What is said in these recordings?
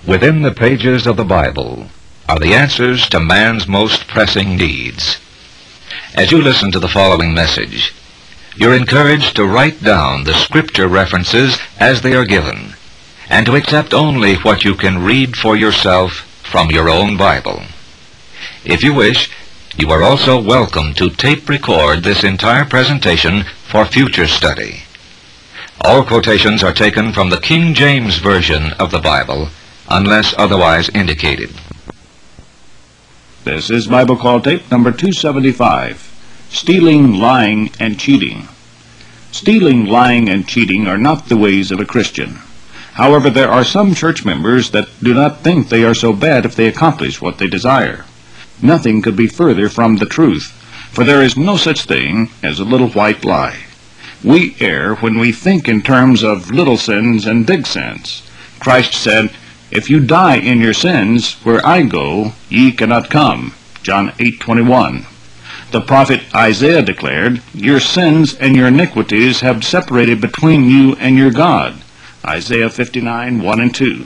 Within the pages of the Bible are the answers to man's most pressing needs. As you listen to the following message, you're encouraged to write down the scripture references as they are given, and to accept only what you can read for yourself from your own Bible. If you wish, you are also welcome to tape record this entire presentation for future study. All quotations are taken from the King James Version of the Bible, unless otherwise indicated. This is Bible Call Tape number 275, Stealing, Lying, and Cheating. Stealing, lying, and cheating are not the ways of a Christian. However, there are some church members that do not think they are so bad if they accomplish what they desire. Nothing could be further from the truth, for there is no such thing as a little white lie. We err when we think in terms of little sins and big sins. Christ said, "If you die in your sins, where I go, ye cannot come." John 8:21. The prophet Isaiah declared, "Your sins and your iniquities have separated between you and your God." Isaiah 59:1 and 2.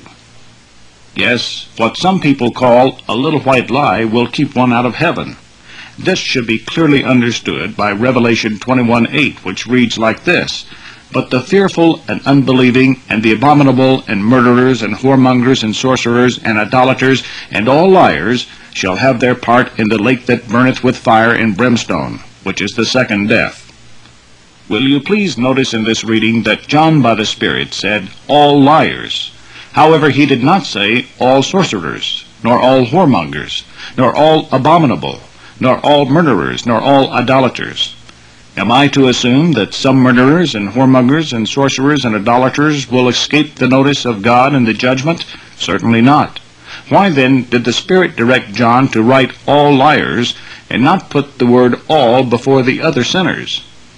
Yes, what some people call a little white lie will keep one out of heaven. This should be clearly understood by Revelation 21:8, which reads like this: "But the fearful and unbelieving and the abominable and murderers and whoremongers and sorcerers and idolaters and all liars shall have their part in the lake that burneth with fire and brimstone," which is the second death. Will you please notice in this reading that John by the Spirit said all liars. However, he did not say all sorcerers, nor all whoremongers, nor all abominable, nor all murderers, nor all idolaters. Am I to assume that some murderers and whoremongers and sorcerers and idolaters will escape the notice of God in the judgment? Certainly not. Why then did the Spirit direct John to write all liars and not put the word all before the other sinners?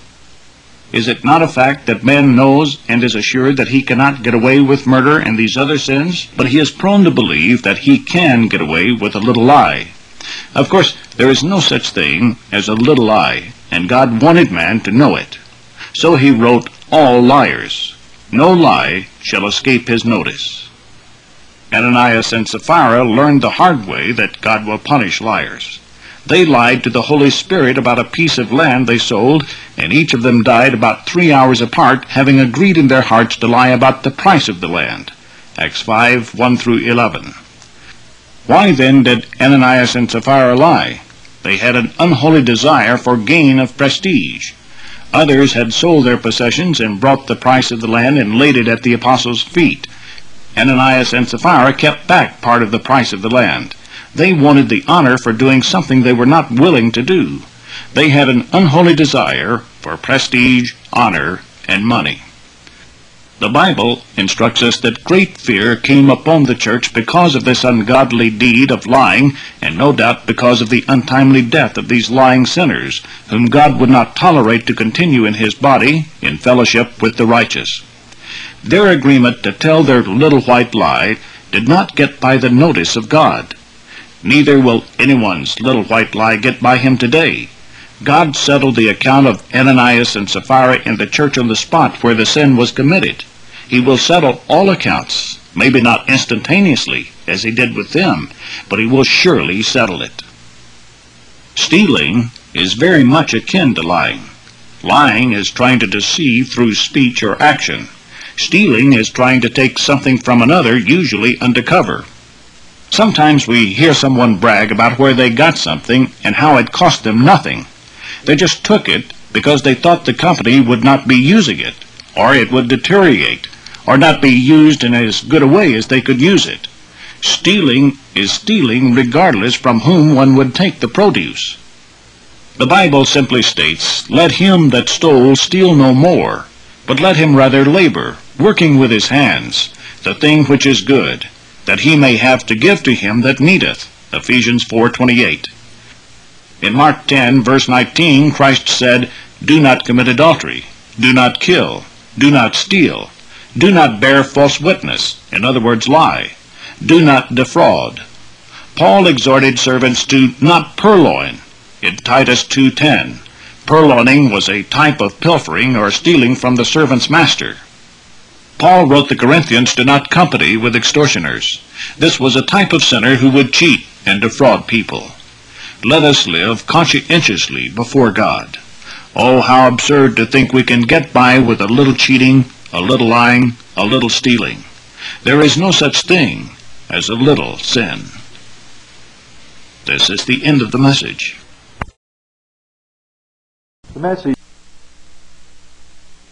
Is it not a fact that man knows and is assured that he cannot get away with murder and these other sins, but he is prone to believe that he can get away with a little lie? Of course, there is no such thing as a little lie, and God wanted man to know it. So he wrote all liars. No lie shall escape his notice. Ananias and Sapphira learned the hard way that God will punish liars. They lied to the Holy Spirit about a piece of land they sold, and each of them died about 3 hours apart, having agreed in their hearts to lie about the price of the land. Acts 5:1 through 11. Why then did Ananias and Sapphira lie? They had an unholy desire for gain of prestige. Others had sold their possessions and brought the price of the land and laid it at the apostles' feet. Ananias and Sapphira kept back part of the price of the land. They wanted the honor for doing something they were not willing to do. They had an unholy desire for prestige, honor, and money. The Bible instructs us that great fear came upon the church because of this ungodly deed of lying, and no doubt because of the untimely death of these lying sinners, whom God would not tolerate to continue in his body in fellowship with the righteous. Their agreement to tell their little white lie did not get by the notice of God. Neither will anyone's little white lie get by him today. God settled the account of Ananias and Sapphira in the church on the spot where the sin was committed. He will settle all accounts, maybe not instantaneously, as he did with them, but he will surely settle it. Stealing is very much akin to lying. Lying is trying to deceive through speech or action. Stealing is trying to take something from another, usually undercover. Sometimes we hear someone brag about where they got something and how it cost them nothing. They just took it because they thought the company would not be using it, or it would deteriorate, or not be used in as good a way as they could use it. Stealing is stealing regardless from whom one would take the produce. The Bible simply states, "Let him that stole steal no more, but let him rather labor, working with his hands, the thing which is good, that he may have to give to him that needeth." Ephesians 4:28. In Mark 10, verse 19, Christ said, "Do not commit adultery, do not kill, do not steal, do not bear false witness," in other words, lie, "do not defraud." Paul exhorted servants to not purloin in Titus 2:10. Purloining was a type of pilfering or stealing from the servant's master. Paul wrote the Corinthians to not company with extortioners. This was a type of sinner who would cheat and defraud people. Let us live conscientiously before God. Oh, how absurd to think we can get by with a little cheating, a little lying, a little stealing. There is no such thing as a little sin. This is the end of the message. The message